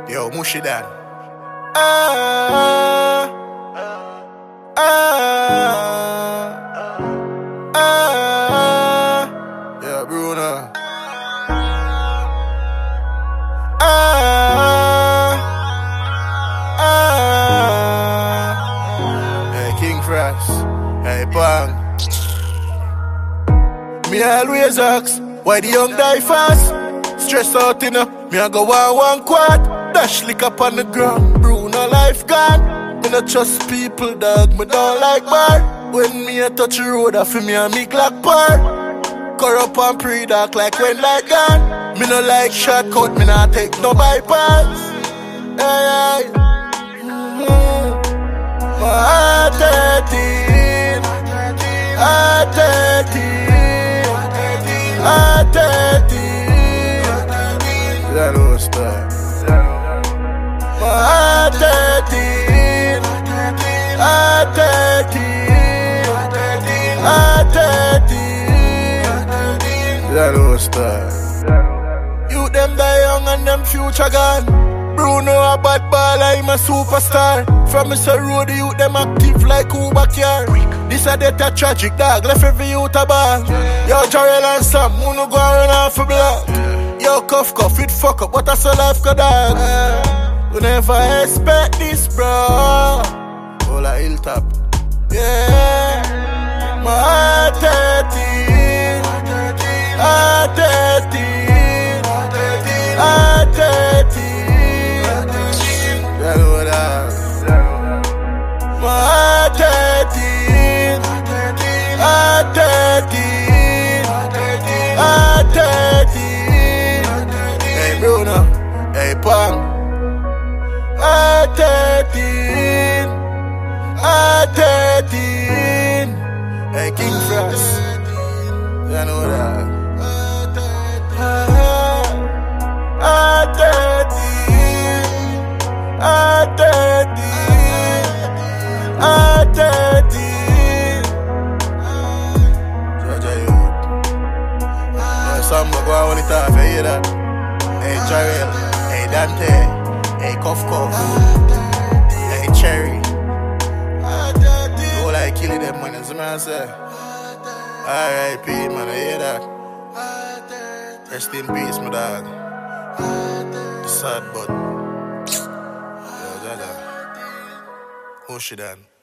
Yo, mushy dan. Ah, ah, ah. Yeah, Bruno. Ah, ah. Hey, King Frost. Hey, Bang. Me always ask, why the young die fast? Stress out, you know. Me a go one quad. Dash lick up on the ground. Bruno life gone. Me not trust people, dog. Me don't like bar. When me a touch the road, I feel me a me Glock par. Corrupt and pre-dark like when light gone. Me no like shortcut, me not take no bypass. Hey, hey. My heart 13, heart 13, heart 13. That was start. My heart 13, heart 13, heart 13. That was start. You them die young and them future gone. Bruno a bad baller, him a superstar. From Mr. Road, the youth them active like Uber car. This a death a tragic, dog, left every youth a ball. Yo, Jarrell and Sam, who no go run off a block. Yo, cuff, it fuck up, what a so life go dog. We never expect this, bro. All a hilltop. Yeah. My heart 13, heart 13, heart 13. You know that. My heart 13, heart 13, heart 13. Hey Bruno, hey Pang. Heart 13, heart 13. Hey King Frost, you know that. Heart 13, heart 13, heart 13. Georgia youth. Some go on it off, you hear that? Hey Jarrell, hey Dante, hey Cuff, hey Cherry. All I kill them man, as I say. R.I.P. man, I hear that. Rest in peace, my dog. The sad but. Yo, Jaja. Mushy dan.